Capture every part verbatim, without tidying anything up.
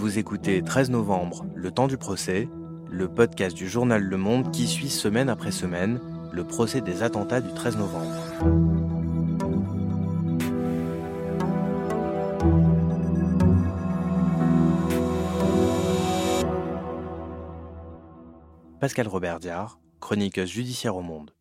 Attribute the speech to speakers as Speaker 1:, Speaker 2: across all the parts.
Speaker 1: Vous écoutez treize novembre, le temps du procès, le podcast du journal Le Monde qui suit semaine après semaine le procès des attentats du treize novembre. Pascal Robert-Diard, chroniqueuse judiciaire au Monde.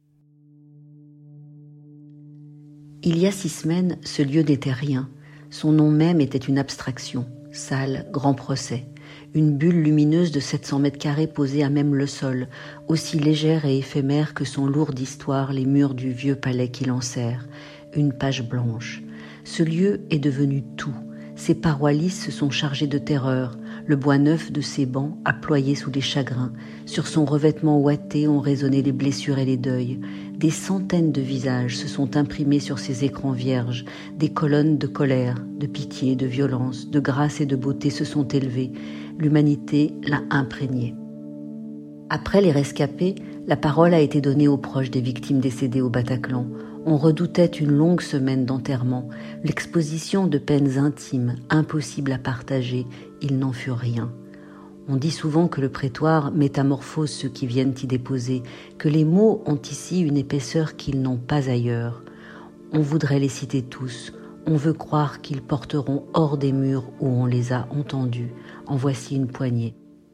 Speaker 2: Il y a six semaines, ce lieu n'était rien. Son nom même était une abstraction. Salle, grand procès. Une bulle lumineuse de sept cents mètres carrés posée à même le sol, aussi légère et éphémère que sont lourds d'histoire les murs du vieux palais qui l'enserre. Une page blanche. Ce lieu est devenu tout. Ses parois lisses se sont chargées de terreur. Le bois neuf de ses bancs a ployé sous les chagrins. Sur son revêtement ouaté ont résonné les blessures et les deuils. Des centaines de visages se sont imprimés sur ces écrans vierges. Des colonnes de colère, de pitié, de violence, de grâce et de beauté se sont élevées. L'humanité l'a imprégné. Après les rescapés, la parole a été donnée aux proches des victimes décédées au Bataclan. On redoutait une longue semaine d'enterrement, l'exposition de peines intimes, impossibles à partager. Il n'en fut rien. On dit souvent que le prétoire métamorphose ceux qui viennent y déposer, que les mots ont ici une épaisseur qu'ils n'ont pas ailleurs. On voudrait les citer tous. On veut croire qu'ils porteront hors des murs où on les a entendus. En voici une poignée.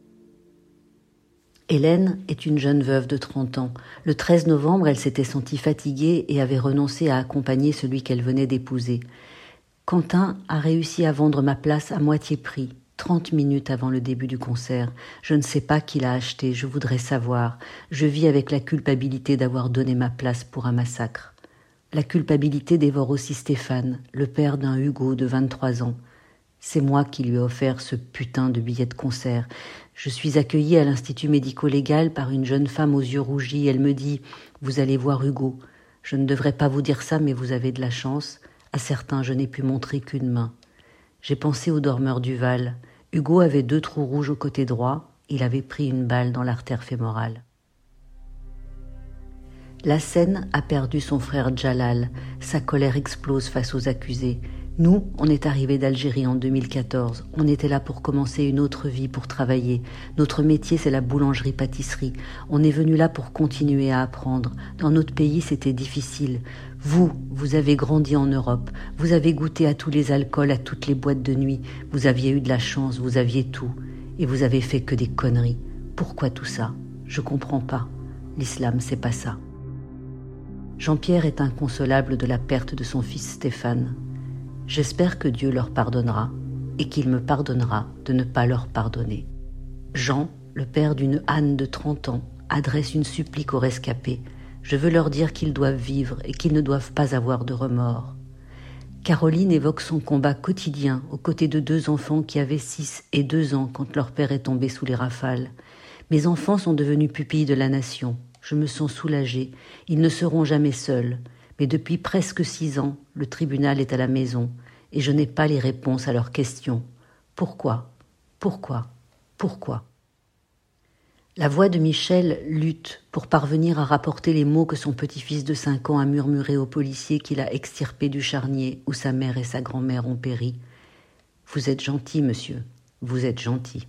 Speaker 2: Hélène est une jeune veuve de trente ans. Le treize novembre, elle s'était sentie fatiguée et avait renoncé à accompagner celui qu'elle venait d'épouser. Quentin a réussi à vendre ma place à moitié prix, trente minutes avant le début du concert. Je ne sais pas qui l'a acheté, je voudrais savoir. Je vis avec la culpabilité d'avoir donné ma place pour un massacre. La culpabilité dévore aussi Stéphane, le père d'un Hugo de vingt-trois ans. C'est moi qui lui ai offert ce putain de billet de concert. Je suis accueillie à l'Institut médico-légal par une jeune femme aux yeux rougis. Elle me dit « Vous allez voir Hugo. Je ne devrais pas vous dire ça, mais vous avez de la chance. À certains, je n'ai pu montrer qu'une main. » J'ai pensé aux dormeurs du Val. Hugo avait deux trous rouges au côté droit. Il avait pris une balle dans l'artère fémorale. La Seine a perdu son frère Djalal. Sa colère explose face aux accusés. Nous, on est arrivés d'Algérie en deux mille quatorze. On était là pour commencer une autre vie, pour travailler. Notre métier, c'est la boulangerie-pâtisserie. On est venu là pour continuer à apprendre. Dans notre pays, c'était difficile. Vous, vous avez grandi en Europe. Vous avez goûté à tous les alcools, à toutes les boîtes de nuit. Vous aviez eu de la chance, vous aviez tout. Et vous avez fait que des conneries. Pourquoi tout ça? Je comprends pas. L'islam, c'est pas ça. Jean-Pierre est inconsolable de la perte de son fils Stéphane. J'espère que Dieu leur pardonnera et qu'il me pardonnera de ne pas leur pardonner. Jean, le père d'une Anne de trente ans, adresse une supplique aux rescapés. Je veux leur dire qu'ils doivent vivre et qu'ils ne doivent pas avoir de remords. Caroline évoque son combat quotidien aux côtés de deux enfants qui avaient six et deux ans quand leur père est tombé sous les rafales. Mes enfants sont devenus pupilles de la nation. Je me sens soulagée. Ils ne seront jamais seuls. Mais depuis presque six ans, le tribunal est à la maison et je n'ai pas les réponses à leurs questions. Pourquoi? Pourquoi? Pourquoi? La voix de Michel lutte pour parvenir à rapporter les mots que son petit-fils de cinq ans a murmurés au policier qu'il a extirpé du charnier où sa mère et sa grand-mère ont péri. Vous êtes gentil, monsieur. Vous êtes gentil.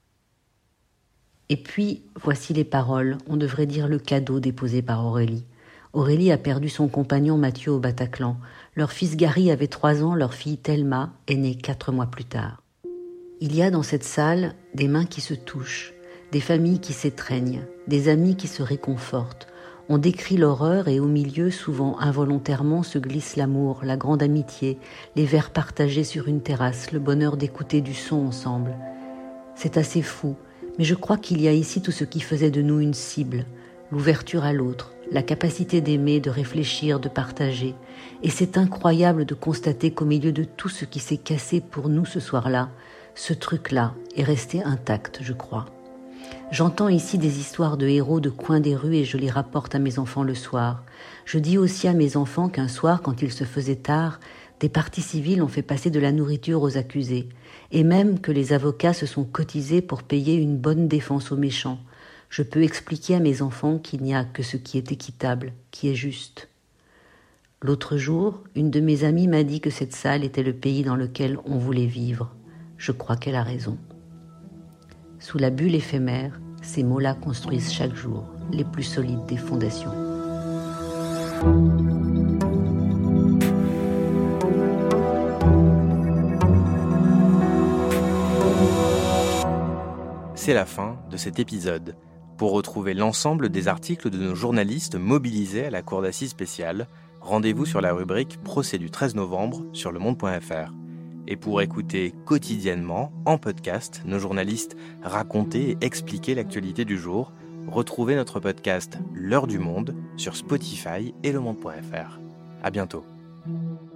Speaker 2: Et puis, voici les paroles. On devrait dire le cadeau déposé par Aurélie. Aurélie a perdu son compagnon Mathieu au Bataclan. Leur fils Gary avait trois ans, leur fille Thelma est née quatre mois plus tard. Il y a dans cette salle des mains qui se touchent, des familles qui s'étreignent, des amis qui se réconfortent. On décrit l'horreur et au milieu, souvent involontairement, se glisse l'amour, la grande amitié, les verres partagés sur une terrasse, le bonheur d'écouter du son ensemble. C'est assez fou, mais je crois qu'il y a ici tout ce qui faisait de nous une cible, l'ouverture à l'autre, la capacité d'aimer, de réfléchir, de partager. Et c'est incroyable de constater qu'au milieu de tout ce qui s'est cassé pour nous ce soir-là, ce truc-là est resté intact, je crois. J'entends ici des histoires de héros de coin des rues et je les rapporte à mes enfants le soir. Je dis aussi à mes enfants qu'un soir, quand il se faisait tard, des parties civiles ont fait passer de la nourriture aux accusés, et même que les avocats se sont cotisés pour payer une bonne défense aux méchants. Je peux expliquer à mes enfants qu'il n'y a que ce qui est équitable, qui est juste. L'autre jour, une de mes amies m'a dit que cette salle était le pays dans lequel on voulait vivre. Je crois qu'elle a raison. Sous la bulle éphémère, ces mots-là construisent chaque jour les plus solides des fondations.
Speaker 1: C'est la fin de cet épisode. Pour retrouver l'ensemble des articles de nos journalistes mobilisés à la Cour d'assises spéciale, rendez-vous sur la rubrique Procès du treize novembre sur le monde point f r. Et pour écouter quotidiennement, en podcast, nos journalistes raconter et expliquer l'actualité du jour, retrouvez notre podcast L'heure du monde sur Spotify et le monde point f r. À bientôt.